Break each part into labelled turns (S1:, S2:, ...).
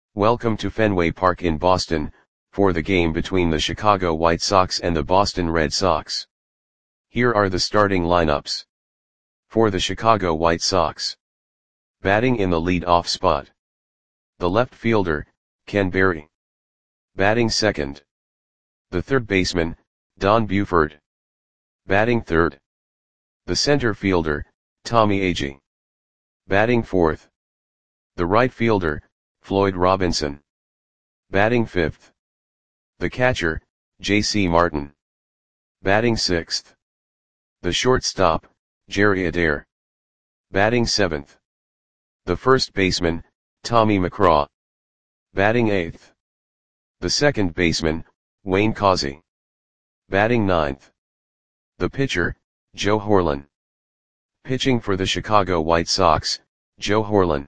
S1: Welcome to Fenway Park in Boston, for the game between the Chicago White Sox and the Boston Red Sox. Here are the starting lineups. For the Chicago White Sox. Batting in the lead-off spot. The left fielder, Ken Berry. Batting second. The third baseman, Don Buford. Batting third. The center fielder, Tommy Agee. Batting fourth. The right fielder, Floyd Robinson. Batting fifth. The catcher, J.C. Martin. Batting sixth. The shortstop, Jerry Adair. Batting seventh. The first baseman, Tommy McCraw. Batting eighth. The second baseman, Wayne Causey. Batting ninth. The pitcher, Joe Horlen. Pitching for the Chicago White Sox, Joe Horlen.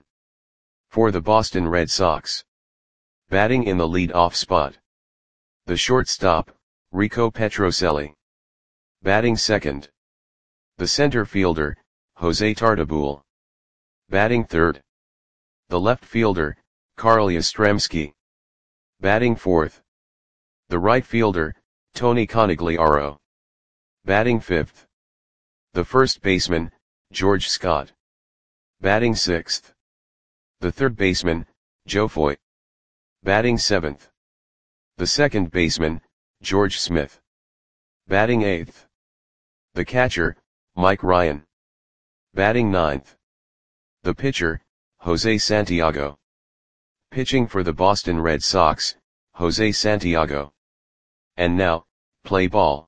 S1: For the Boston Red Sox. Batting in the lead-off spot. The shortstop, Rico Petrocelli. Batting second. The center fielder, Jose Tartabull. Batting third. The left fielder, Carl Yastrzemski. Batting fourth. The right fielder, Tony Conigliaro. Batting fifth. The first baseman, George Scott. Batting sixth. The third baseman, Joe Foy. Batting seventh. The second baseman, George Smith. Batting eighth. The catcher, Mike Ryan. Batting ninth. The pitcher, Jose Santiago. Pitching for the Boston Red Sox, Jose Santiago. And now, play ball.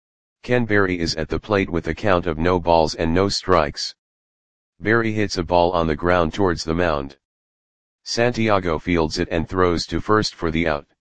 S1: Ken Berry is at the plate with a count of no balls and no strikes. Berry hits a ball on the ground towards the mound. Santiago fields it and throws to first for the out.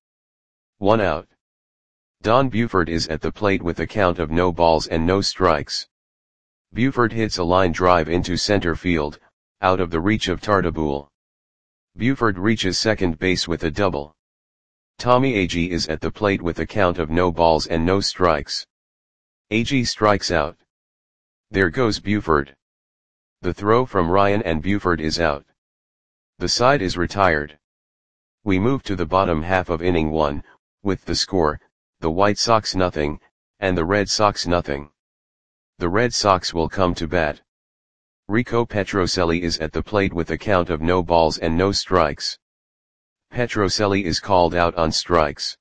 S1: 1 out. Don Buford is at the plate with a count of no balls and no strikes. Buford hits a line drive into center field, out of the reach of Tartabull. Buford reaches second base with a double. Tommy Agee is at the plate with a count of no balls and no strikes. Agee strikes out. There goes Buford. The throw from Ryan and Buford is out. The side is retired. We move to the bottom half of inning 1, with the score, the White Sox nothing, and the Red Sox nothing. The Red Sox will come to bat. Rico Petrocelli is at the plate with a count of no balls and no strikes. Petrocelli is called out on strikes.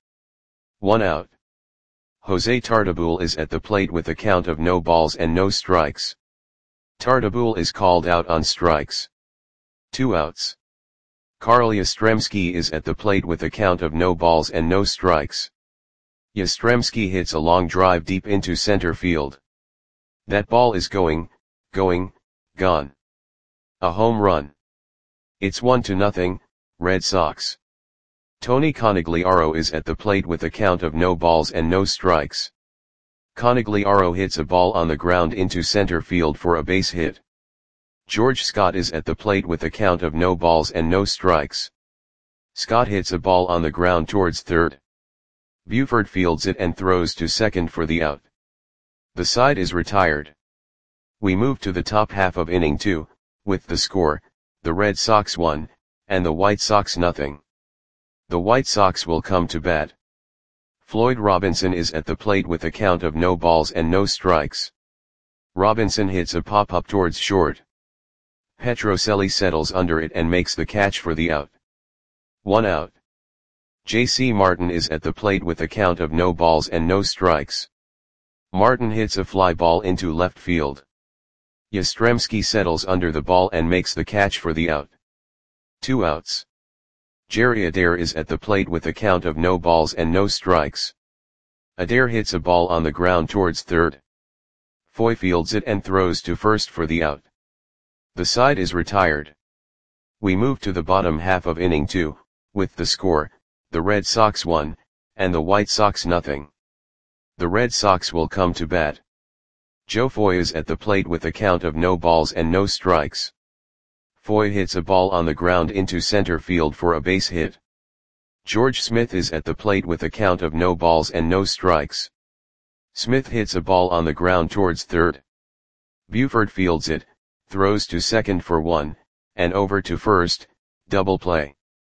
S1: 1 out. Jose Tartabull is at the plate with a count of no balls and no strikes. Tartabull is called out on strikes. 2 outs. Carl Yastrzemski is at the plate with a count of no balls and no strikes. Yastrzemski hits a long drive deep into center field. That ball is gone. A home run. It's 1-0, Red Sox. Tony Conigliaro is at the plate with a count of no balls and no strikes. Conigliaro hits a ball on the ground into center field for a base hit. George Scott is at the plate with a count of no balls and no strikes. Scott hits a ball on the ground towards third. Buford fields it and throws to second for the out. The side is retired. We move to the top half of inning 2, with the score, the Red Sox 1, and the White Sox nothing. The White Sox will come to bat. Floyd Robinson is at the plate with a count of no balls and no strikes. Robinson hits a pop-up towards short. Petrocelli settles under it and makes the catch for the out. 1 out. J.C. Martin is at the plate with a count of no balls and no strikes. Martin hits a fly ball into left field. Yastrzemski settles under the ball and makes the catch for the out. 2 outs. Jerry Adair is at the plate with a count of no balls and no strikes. Adair hits a ball on the ground towards third. Foy fields it and throws to first for the out. The side is retired. We move to the bottom half of inning 2, with the score, the Red Sox 1, and the White Sox nothing. The Red Sox will come to bat. Joe Foy is at the plate with a count of no balls and no strikes. Foy hits a ball on the ground into center field for a base hit. George Smith is at the plate with a count of no balls and no strikes. Smith hits a ball on the ground towards third. Buford fields it, throws to second for 1, and over to first, double play.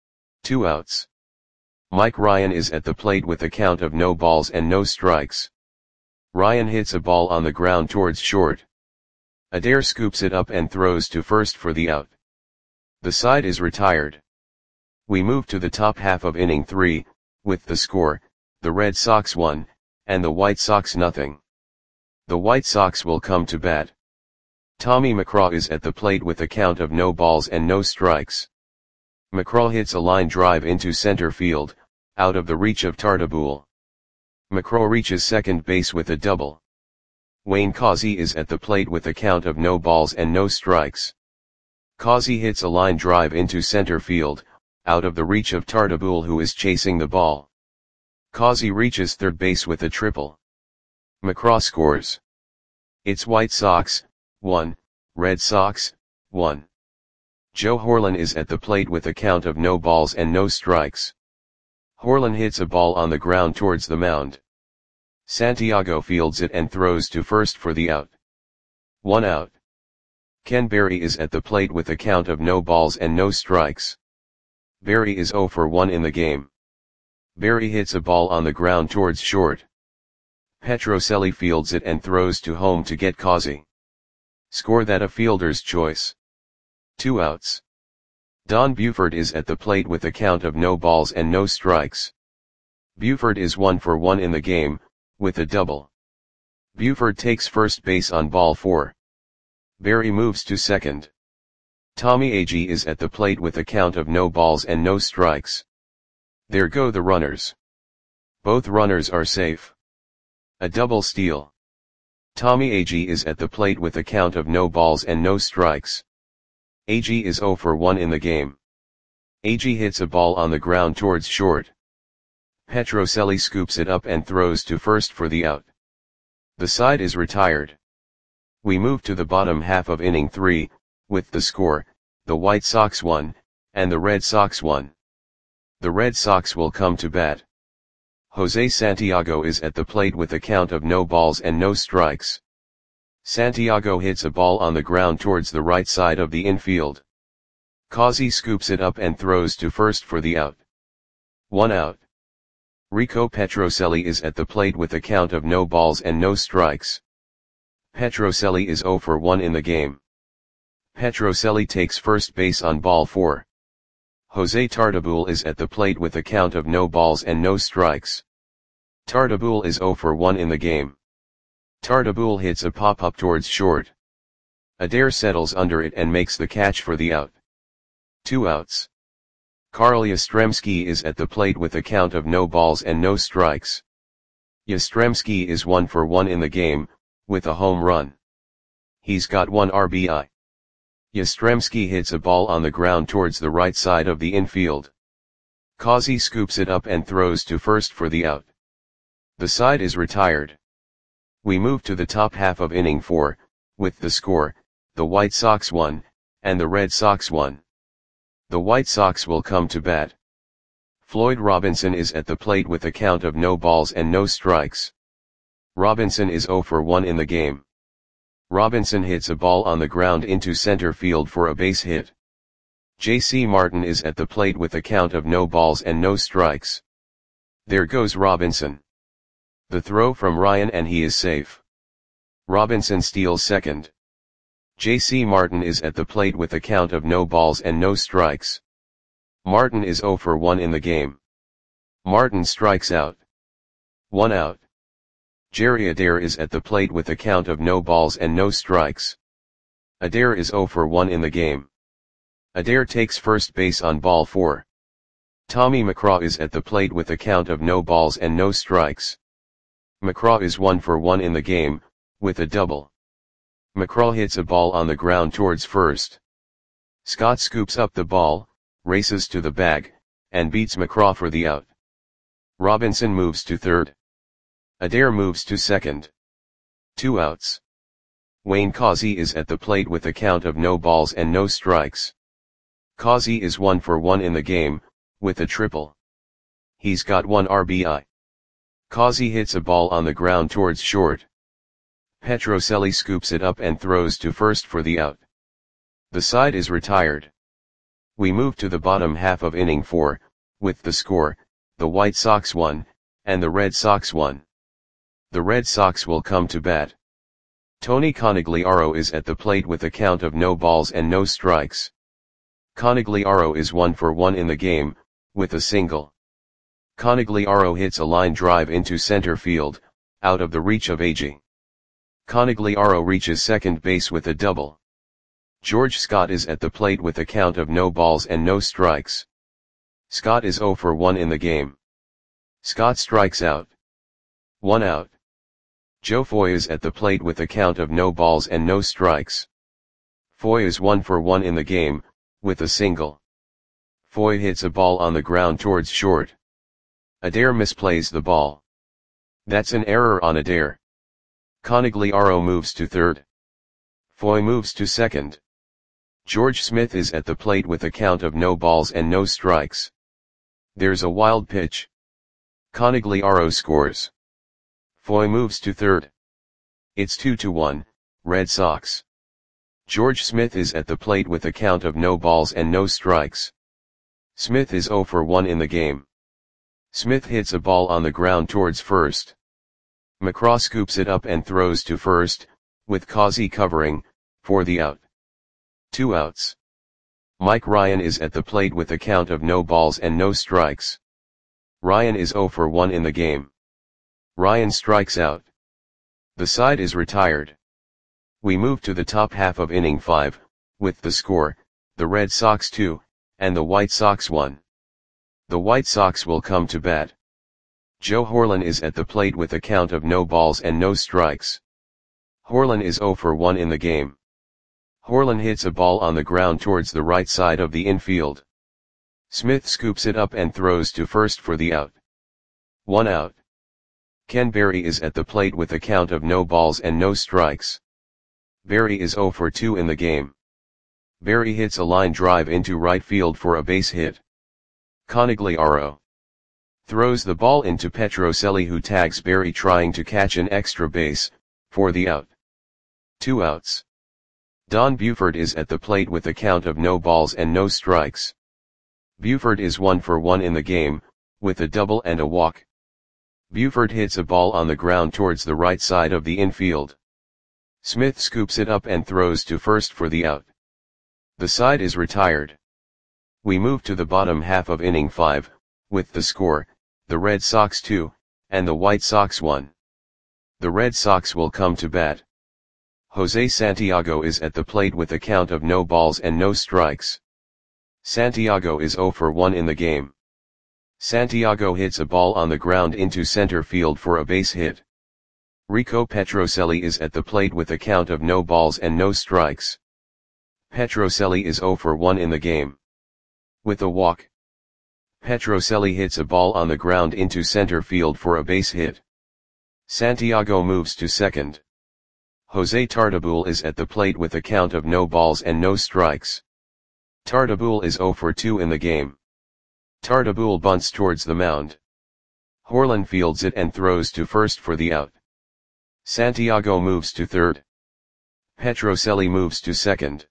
S1: 2 outs. Mike Ryan is at the plate with a count of no balls and no strikes. Ryan hits a ball on the ground towards short. Adair scoops it up and throws to first for the out. The side is retired. We move to the top half of inning 3, with the score, the Red Sox 1, and the White Sox nothing. The White Sox will come to bat. Tommy McCraw is at the plate with a count of no balls and no strikes. McCraw hits a line drive into center field, out of the reach of Tartabull. McCraw reaches second base with a double. Wayne Causey is at the plate with a count of no balls and no strikes. Causey hits a line drive into center field, out of the reach of Tartabull, who is chasing the ball. Causey reaches third base with a triple. McCraw scores. It's White Sox 1, Red Sox 1. Joe Horlen is at the plate with a count of no balls and no strikes. Horlen hits a ball on the ground towards the mound. Santiago fields it and throws to first for the out. 1 out. Ken Berry is at the plate with a count of no balls and no strikes. Berry is 0 for 1 in the game. Berry hits a ball on the ground towards short. Petrocelli fields it and throws to home to get Causey. Score that a fielder's choice. 2 outs. Don Buford is at the plate with a count of no balls and no strikes. Buford is 1 for 1 in the game, with a double. Buford takes first base on ball 4. Berry moves to second. Tommy Agee is at the plate with a count of no balls and no strikes. There go the runners. Both runners are safe. A double steal. Tommy Agee is at the plate with a count of no balls and no strikes. Agee is 0 for 1 in the game. Agee hits a ball on the ground towards short. Petrocelli scoops it up and throws to first for the out. The side is retired. We move to the bottom half of inning 3, with the score, the White Sox 1, and the Red Sox 1. The Red Sox will come to bat. Jose Santiago is at the plate with a count of no balls and no strikes. Santiago hits a ball on the ground towards the right side of the infield. Causey scoops it up and throws to first for the out. 1 out. Rico Petrocelli is at the plate with a count of no balls and no strikes. Petrocelli is 0 for 1 in the game. Petrocelli takes first base on ball 4. Jose Tartabull is at the plate with a count of no balls and no strikes. Tartabull is 0 for 1 in the game. Tartabull hits a pop-up towards short. Adair settles under it and makes the catch for the out. 2 outs. Carl Yastrzemski is at the plate with a count of no balls and no strikes. Yastrzemski is 1 for 1 in the game, with a home run. He's got 1 RBI. Yastrzemski hits a ball on the ground towards the right side of the infield. Causey scoops it up and throws to first for the out. The side is retired. We move to the top half of inning 4, with the score, the White Sox 1, and the Red Sox 1. The White Sox will come to bat. Floyd Robinson is at the plate with a count of no balls and no strikes. Robinson is 0 for 1 in the game. Robinson hits a ball on the ground into center field for a base hit. J.C. Martin is at the plate with a count of no balls and no strikes. There goes Robinson. The throw from Ryan and he is safe. Robinson steals second. J.C. Martin is at the plate with a count of no balls and no strikes. Martin is 0 for 1 in the game. Martin strikes out. 1 out. Jerry Adair is at the plate with a count of no balls and no strikes. Adair is 0 for 1 in the game. Adair takes first base on ball 4. Tommy McCraw is at the plate with a count of no balls and no strikes. McCraw is 1 for 1 in the game, with a double. McCraw hits a ball on the ground towards first. Scott scoops up the ball, races to the bag, and beats McCraw for the out. Robinson moves to third. Adair moves to second. 2 outs. Wayne Causey is at the plate with a count of no balls and no strikes. Causey is 1 for 1 in the game, with a triple. He's got 1 RBI. Causey hits a ball on the ground towards short. Petrocelli scoops it up and throws to first for the out. The side is retired. We move to the bottom half of inning 4, with the score, the White Sox won, and the Red Sox won. The Red Sox will come to bat. Tony Conigliaro is at the plate with a count of no balls and no strikes. Conigliaro is 1 for 1 in the game, with a single. Conigliaro hits a line drive into center field, out of the reach of Agee. Conigliaro reaches second base with a double. George Scott is at the plate with a count of no balls and no strikes. Scott is 0 for 1 in the game. Scott strikes out. 1 out. Joe Foy is at the plate with a count of no balls and no strikes. Foy is 1 for 1 in the game, with a single. Foy hits a ball on the ground towards short. Adair misplays the ball. That's an error on Adair. Conigliaro moves to third. Foy moves to second. George Smith is at the plate with a count of no balls and no strikes. There's a wild pitch. Conigliaro scores. Foy moves to third. It's 2-1, Red Sox. George Smith is at the plate with a count of no balls and no strikes. Smith is 0 for 1 in the game. Smith hits a ball on the ground towards first. McCraw scoops it up and throws to first, with Causey covering, for the out. 2 outs. Mike Ryan is at the plate with a count of no balls and no strikes. Ryan is 0 for 1 in the game. Ryan strikes out. The side is retired. We move to the top half of inning 5, with the score, the Red Sox 2, and the White Sox 1. The White Sox will come to bat. Joe Horlen is at the plate with a count of no balls and no strikes. Horlen is 0 for 1 in the game. Horlen hits a ball on the ground towards the right side of the infield. Smith scoops it up and throws to first for the out. 1 out. Ken Berry is at the plate with a count of no balls and no strikes. Berry is 0 for 2 in the game. Berry hits a line drive into right field for a base hit. Conigliaro throws the ball into Petrocelli, who tags Berry trying to catch an extra base, for the out. 2 outs. Don Buford is at the plate with a count of no balls and no strikes. Buford is 1 for 1 in the game, with a double and a walk. Buford hits a ball on the ground towards the right side of the infield. Smith scoops it up and throws to first for the out. The side is retired. We move to the bottom half of inning 5, with the score, the Red Sox 2, and the White Sox 1. The Red Sox will come to bat. Jose Santiago is at the plate with a count of no balls and no strikes. Santiago is 0 for 1 in the game. Santiago hits a ball on the ground into center field for a base hit. Rico Petrocelli is at the plate with a count of no balls and no strikes. Petrocelli is 0 for 1 in the game. With a walk. Petrocelli hits a ball on the ground into center field for a base hit. Santiago moves to second. Jose Tartabull is at the plate with a count of no balls and no strikes. Tartabull is 0 for 2 in the game. Tartabull bunts towards the mound. Horlen fields it and throws to first for the out. Santiago moves to third. Petrocelli moves to second.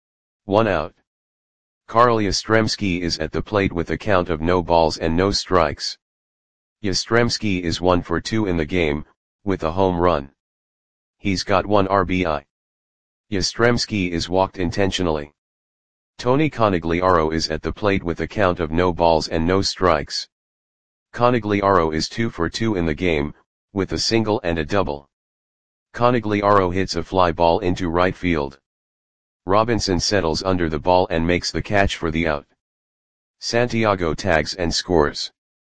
S1: 1 out. Carl Yastrzemski is at the plate with a count of no balls and no strikes. Yastrzemski is 1 for 2 in the game, with a home run. He's got 1 RBI. Yastrzemski is walked intentionally. Tony Conigliaro is at the plate with a count of no balls and no strikes. Conigliaro is 2 for 2 in the game, with a single and a double. Conigliaro hits a fly ball into right field. Robinson settles under the ball and makes the catch for the out. Santiago tags and scores.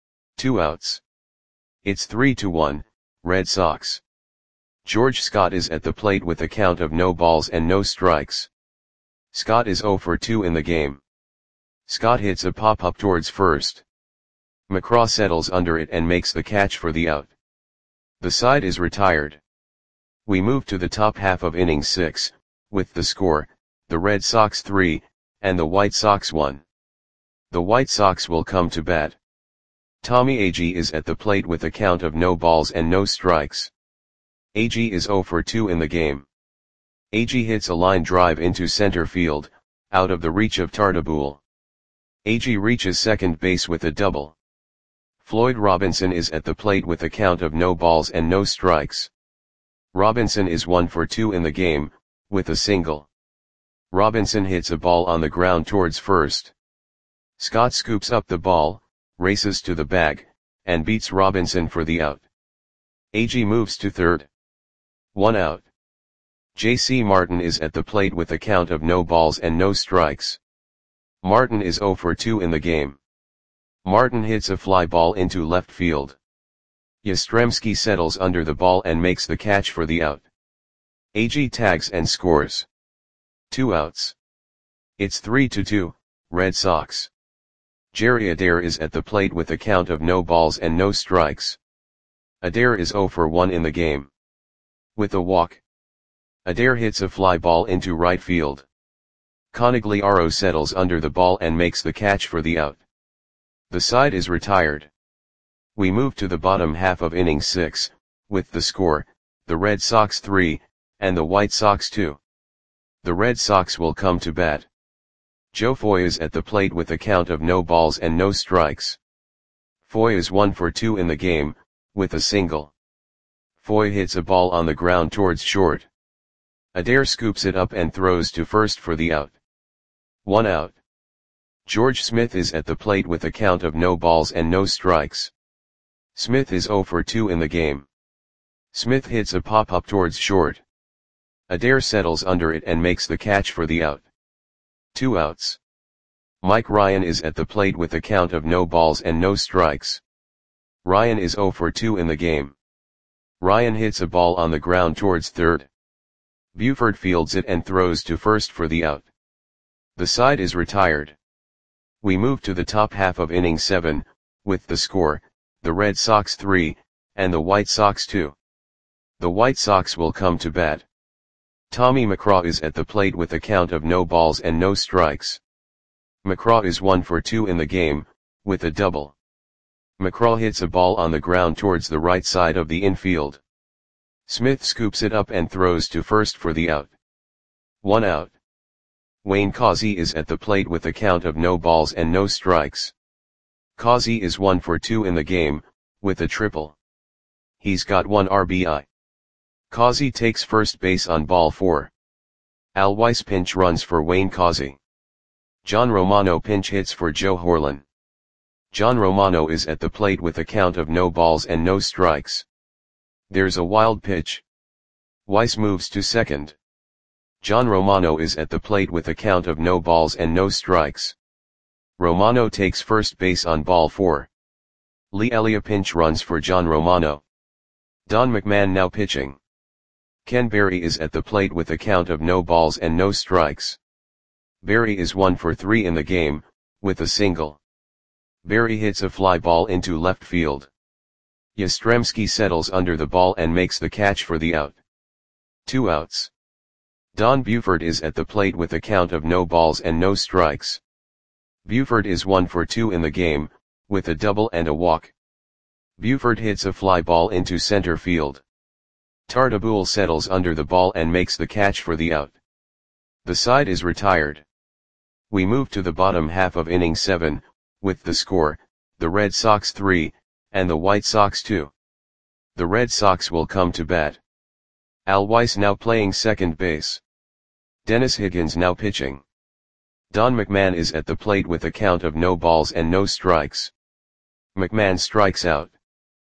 S1: 2 outs. It's 3-1, Red Sox. George Scott is at the plate with a count of no balls and no strikes. Scott is 0 for 2 in the game. Scott hits a pop-up towards first. McCraw settles under it and makes the catch for the out. The side is retired. We move to the top half of inning 6, with the score, the Red Sox 3, and the White Sox 1. The White Sox will come to bat. Tommy Agee is at the plate with a count of no balls and no strikes. Agee is 0 for 2 in the game. Agee hits a line drive into center field, out of the reach of Tartabull. Agee reaches second base with a double. Floyd Robinson is at the plate with a count of no balls and no strikes. Robinson is 1 for 2 in the game, with a single. Robinson hits a ball on the ground towards first. Scott scoops up the ball, races to the bag, and beats Robinson for the out. Agee moves to third. 1 out. J.C. Martin is at the plate with a count of no balls and no strikes. Martin is 0 for 2 in the game. Martin hits a fly ball into left field. Yastrzemski settles under the ball and makes the catch for the out. Agee tags and scores. 2 outs. It's 3-2, Red Sox. Jerry Adair is at the plate with a count of no balls and no strikes. Adair is 0 for 1 in the game. With a walk, Adair hits a fly ball into right field. Conigliaro settles under the ball and makes the catch for the out. The side is retired. We move to the bottom half of inning 6, with the score, the Red Sox 3, and the White Sox 2. The Red Sox will come to bat. Joe Foy is at the plate with a count of no balls and no strikes. Foy is 1 for 2 in the game, with a single. Foy hits a ball on the ground towards short. Adair scoops it up and throws to first for the out. 1 out. George Smith is at the plate with a count of no balls and no strikes. Smith is 0 for 2 in the game. Smith hits a pop-up towards short. Adair settles under it and makes the catch for the out. 2 outs. Mike Ryan is at the plate with a count of no balls and no strikes. Ryan is 0 for 2 in the game. Ryan hits a ball on the ground towards third. Buford fields it and throws to first for the out. The side is retired. We move to the top half of inning 7, with the score, the Red Sox 3, and the White Sox 2. The White Sox will come to bat. Tommy McCraw is at the plate with a count of no balls and no strikes. McCraw is 1 for 2 in the game, with a double. McCraw hits a ball on the ground towards the right side of the infield. Smith scoops it up and throws to first for the out. 1 out. Wayne Causey is at the plate with a count of no balls and no strikes. Causey is 1 for 2 in the game, with a triple. He's got 1 RBI. Causey takes first base on ball 4. Al Weiss pinch runs for Wayne Causey. John Romano pinch hits for Joe Horlen. John Romano is at the plate with a count of no balls and no strikes. There's a wild pitch. Weiss moves to second. John Romano is at the plate with a count of no balls and no strikes. Romano takes first base on ball 4. Lee Elia pinch runs for John Romano. Don McMahon now pitching. Ken Berry is at the plate with a count of no balls and no strikes. Berry is 1 for 3 in the game, with a single. Berry hits a fly ball into left field. Yastrzemski settles under the ball and makes the catch for the out. 2 outs. Don Buford is at the plate with a count of no balls and no strikes. Buford is 1 for 2 in the game, with a double and a walk. Buford hits a fly ball into center field. Tartabull settles under the ball and makes the catch for the out. The side is retired. We move to the bottom half of inning 7, with the score, the Red Sox 3, and the White Sox 2. The Red Sox will come to bat. Al Weiss now playing second base. Dennis Higgins now pitching. Don McMahon is at the plate with a count of no balls and no strikes. McMahon strikes out.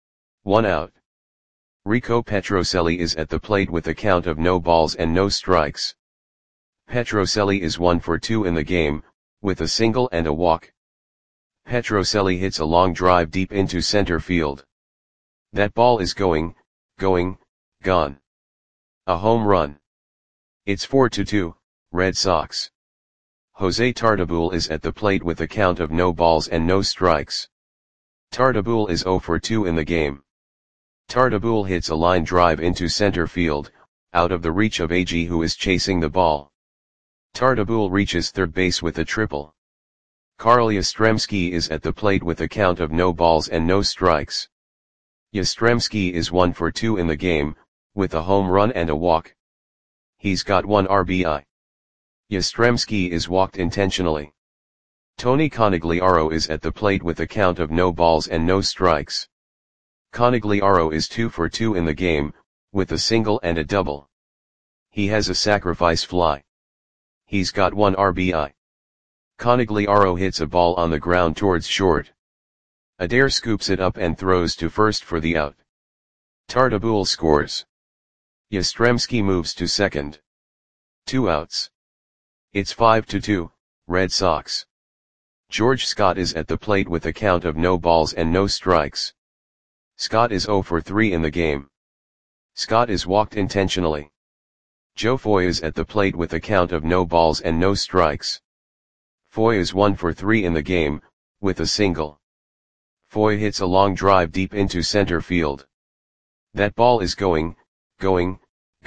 S1: 1 out. Rico Petrocelli is at the plate with a count of no balls and no strikes. Petrocelli is 1 for 2 in the game, with a single and a walk. Petrocelli hits a long drive deep into center field. That ball is going, gone. A home run. It's 4-2, Red Sox. Jose Tartabull is at the plate with a count of no balls and no strikes. Tartabull is 0 for 2 in the game. Tartabull hits a line drive into center field, out of the reach of Agee, who is chasing the ball. Tartabull reaches third base with a triple. Carl Yastrzemski is at the plate with a count of no balls and no strikes. Yastrzemski is 1 for 2 in the game, with a home run and a walk. He's got 1 RBI. Yastrzemski is walked intentionally. Tony Conigliaro is at the plate with a count of no balls and no strikes. Conigliaro is 2 for 2 in the game, with a single and a double. He has a sacrifice fly. He's got 1 RBI. Conigliaro hits a ball on the ground towards short. Adair scoops it up and throws to first for the out. Tartabull scores. Yastrzemski moves to second. 2 outs. It's 5-2, Red Sox. George Scott is at the plate with a count of no balls and no strikes. Scott is 0 for 3 in the game. Scott is walked intentionally. Joe Foy is at the plate with a count of no balls and no strikes. Foy is 1 for 3 in the game, with a single. Foy hits a long drive deep into center field. That ball is going, gone.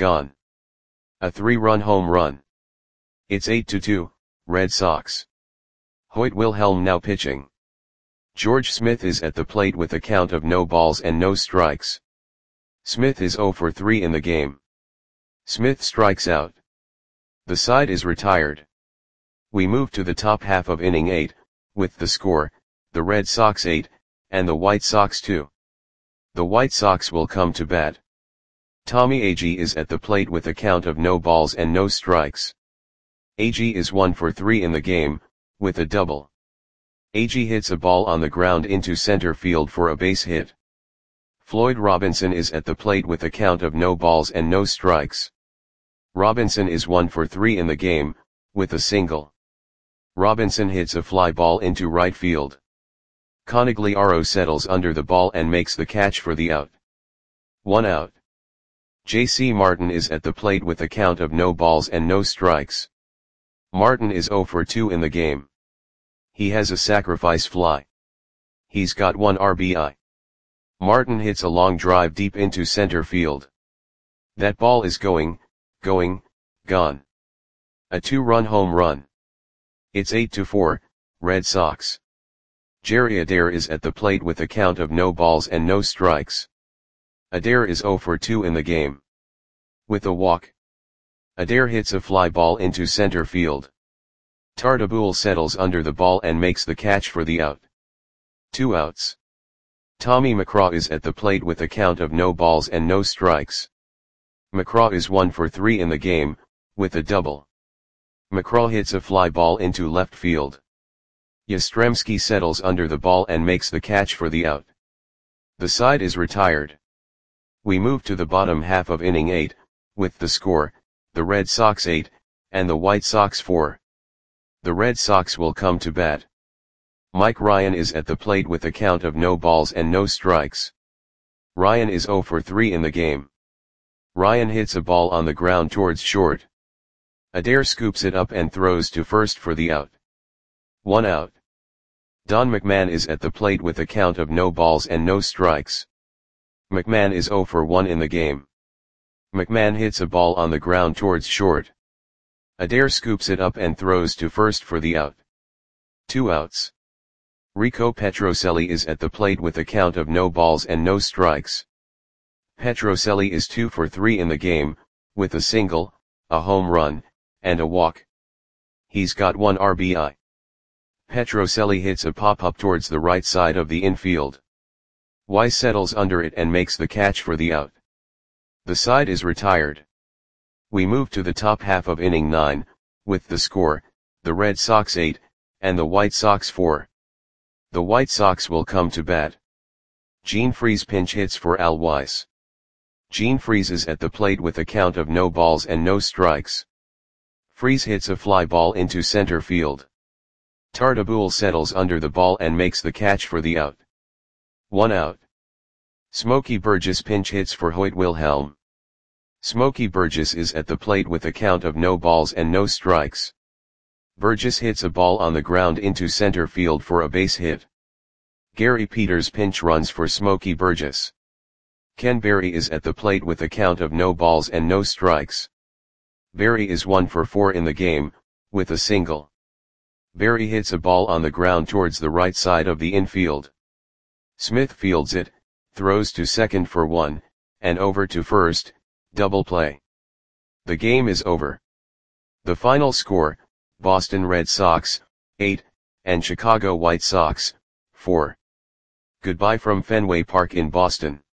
S1: A 3-run home run. It's 8-2, Red Sox. Hoyt Wilhelm now pitching. George Smith is at the plate with a count of no balls and no strikes. Smith is 0 for 3 in the game. Smith strikes out. The side is retired. We move to the top half of inning 8, with the score, the Red Sox 8, and the White Sox 2. The White Sox will come to bat. Tommy Agee is at the plate with a count of no balls and no strikes. Agee is 1 for 3 in the game, with a double. Agee hits a ball on the ground into center field for a base hit. Floyd Robinson is at the plate with a count of no balls and no strikes. Robinson is 1 for 3 in the game, with a single. Robinson hits a fly ball into right field. Conigliaro settles under the ball and makes the catch for the out. 1 out. J.C. Martin is at the plate with a count of no balls and no strikes. Martin is 0 for 2 in the game. He has a sacrifice fly. He's got 1 RBI. Martin hits a long drive deep into center field. That ball is going, gone. A 2-run home run. It's 8-4, Red Sox. Jerry Adair is at the plate with a count of no balls and no strikes. Adair is 0 for 2 in the game. With a walk. Adair hits a fly ball into center field. Tartabull settles under the ball and makes the catch for the out. 2 outs. Tommy McCraw is at the plate with a count of no balls and no strikes. McCraw is 1 for 3 in the game, with a double. McCraw hits a fly ball into left field. Yastrzemski settles under the ball and makes the catch for the out. The side is retired. We move to the bottom half of inning 8, with the score, the Red Sox 8, and the White Sox 4. The Red Sox will come to bat. Mike Ryan is at the plate with a count of no balls and no strikes. Ryan is 0 for 3 in the game. Ryan hits a ball on the ground towards short. Adair scoops it up and throws to first for the out. 1 out. Don McMahon is at the plate with a count of no balls and no strikes. McMahon is 0 for 1 in the game. McMahon hits a ball on the ground towards short. Adair scoops it up and throws to first for the out. 2 outs. Rico Petrocelli is at the plate with a count of no balls and no strikes. Petrocelli is 2 for 3 in the game, with a single, a home run, and a walk. He's got 1 RBI. Petrocelli hits a pop-up towards the right side of the infield. Weiss settles under it and makes the catch for the out. The side is retired. We move to the top half of inning 9, with the score, the Red Sox 8, and the White Sox 4. The White Sox will come to bat. Gene Freese pinch hits for Al Weiss. Gene Freese is at the plate with a count of no balls and no strikes. Freese hits a fly ball into center field. Tartabull settles under the ball and makes the catch for the out. 1 out. Smokey Burgess pinch hits for Hoyt Wilhelm. Smokey Burgess is at the plate with a count of no balls and no strikes. Burgess hits a ball on the ground into center field for a base hit. Gary Peters pinch runs for Smokey Burgess. Ken Berry is at the plate with a count of no balls and no strikes. Berry is 1 for 4 in the game, with a single. Berry hits a ball on the ground towards the right side of the infield. Smith fields it, throws to second for 1, and over to first, double play. The game is over. The final score, Boston Red Sox, 8, and Chicago White Sox, 4. Goodbye from Fenway Park in Boston.